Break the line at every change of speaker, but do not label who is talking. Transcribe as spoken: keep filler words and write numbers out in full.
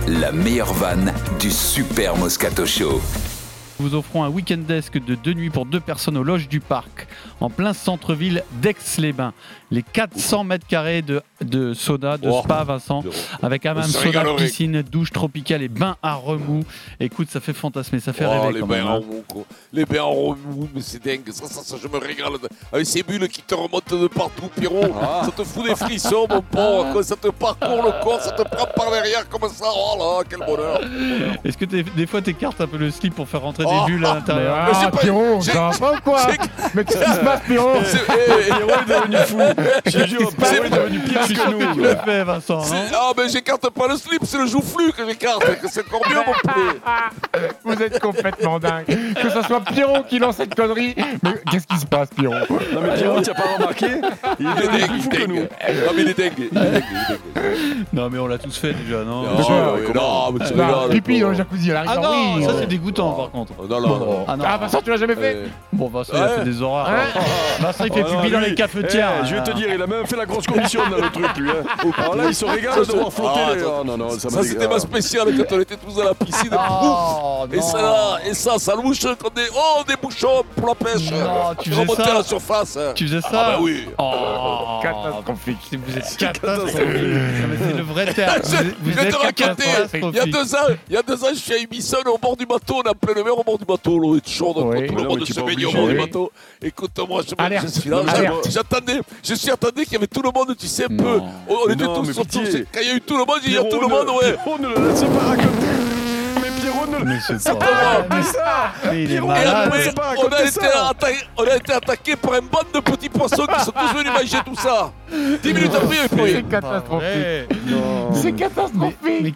la meilleure vanne du Super Moscato Show.
Nous vous offrons un week-end desk de deux nuits pour deux personnes aux loges du parc, en plein centre-ville d'Aix-les-Bains. Les quatre cents mètres carrés de, de sauna, de
Oh,
spa, Vincent, avec hammam, sauna, piscine, douche tropicale et bain à remous. Écoute, ça fait fantasmer, ça fait
Oh,
rêver
les
quand
bains
même.
en
hein.
remous, quoi. Les bains en remous, mais c'est dingue. Ça, ça, ça, je me régale. Avec ces bulles qui te remontent de partout, Pierrot.
Ah.
Ça te fout des frissons, mon pauvre. Quand ça te parcourt le corps, ça te prend par derrière comme ça. Oh là, quel bonheur.
Est-ce que t'es- des fois t'écartes un peu le slip pour faire rentrer
Oh,
des bulles à l'intérieur?
Mais j'ai
Ah,
pas-
Pierrot,
j'ai-
ça va pas ou quoi?
j'ai-
Mais qu'est-ce qui se passe, Pierrot?
C'est- eh, eh,
Pierrot est devenu fou. Je te jure, Pierrot est devenu pire
Qu'est-ce
que
que tu
nous.
le fais, Vincent,
c'est-
non
Ah, mais j'écarte pas le slip, c'est le joufflu que j'écarte. que C'est encore mieux, mon poulet.
Vous êtes complètement dingue. Que ce soit Pierrot qui lance cette connerie. Mais qu'est-ce qui se passe, Pierrot?
Non mais Pierrot, tu n'as pas remarqué? Il est
Il est
devenu
dingue,
plus
il
fou
est
que nous.
dingue. Non, mais il est dingue. Il est dingue, il est dingue.
Non, mais on l'a tous fait déjà, non?
Non,
quoi
mais non, mais tu
Bah,
rigoles.
pipi dans
quoi.
le jacuzzi à la
Ah
rigueur,
non,
oui.
ça c'est dégoûtant par contre.
Non, non, non.
Ah non.
Ah, Vincent, tu l'as jamais fait?
Euh,
Bon, Vincent, il a
Ouais.
fait des horreurs.
Hein
Vincent, il fait
Oh non,
pipi dans
lui,
les cafetières.
eh, je vais te
hein.
dire, il a même fait la grosse commission dans le truc, lui. Hein. Alors là, il se régale de voir flotter
Ah,
les...
ça-
Oh non, non, ça
Ça,
m'a
c'était ma spéciale quand on était tous à la piscine.
Oh,
Et
non.
ça, et ça, ça louche comme des, oh, des bouchons pour la pêche.
Non, tu
Qui
faisais
remontaient
ça
à la surface.
Tu faisais ça?
Ah bah oui.
Oh,
Catastrophique.
Vous êtes catastrophique. Non, mais c'est le vrai terme.
Je,
Vous êtes- vous
je vais
êtes
te raconter, il y a
catastrophique.
deux ans, il y a deux ans, je suis à Ibisson au bord du bateau, on est en pleine mer au bord du bateau, l'eau est chaude,
Oui.
tout
Mais
le
non,
monde
mais tu
se
es pas
baigne au
obligé,
bord du
oui.
bateau. Écoute-moi, je,
Alerte.
je suis là,
Alerte.
j'attendais, je suis attendu qu'il y avait tout le monde, tu sais, un peu.
Non.
On, on
Mais
était
non,
tous
mais
autour.
pitié.
Quand il y a eu tout le monde, il y a tout le
Pierrot
monde,
ne-
ouais.
Pierrot ne le laisse pas raconter. Mais Pierrot ne le
Mais c'est
laisse
pas
pas
vrai.
raconter ça.
Mais il est
Pierrot,
Et
malade.
après,
c'est pas
on a,
raconter
été
ça.
attaqué, on a été attaqué par une bande de petits poissons qui sont tous venus manger tout ça. Dix minutes après, il n'y avait plus rien.
C'est catastrophique.
Ouais.
C'est
Mais,
catastrophique.
mais